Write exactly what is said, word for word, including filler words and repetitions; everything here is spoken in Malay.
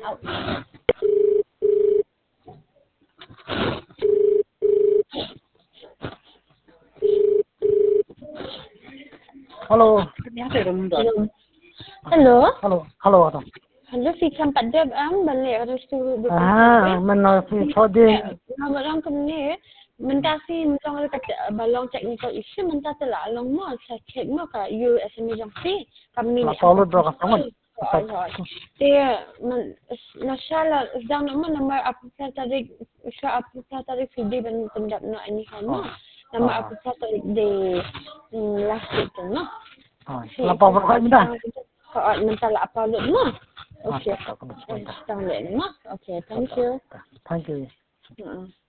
Halo. Hello. Halo. Halo Adam. Hello, si campat dia am balik harus tu. Ah, mana si Saudi. Nama orang kemni. Mentasi mentang ada kata balong technical issue mentah telah along mo sa check mo ka you S M E jang si kami La Paulo droga kaman. Dia masalah sedang nama nama apa tarik usah apa tarik video dan pendap nak ini kan nama apa tarik di last itu no. La Paulo ka minda. Ka mentah la apa lu no. Okay. Okay, thank you. Thank you.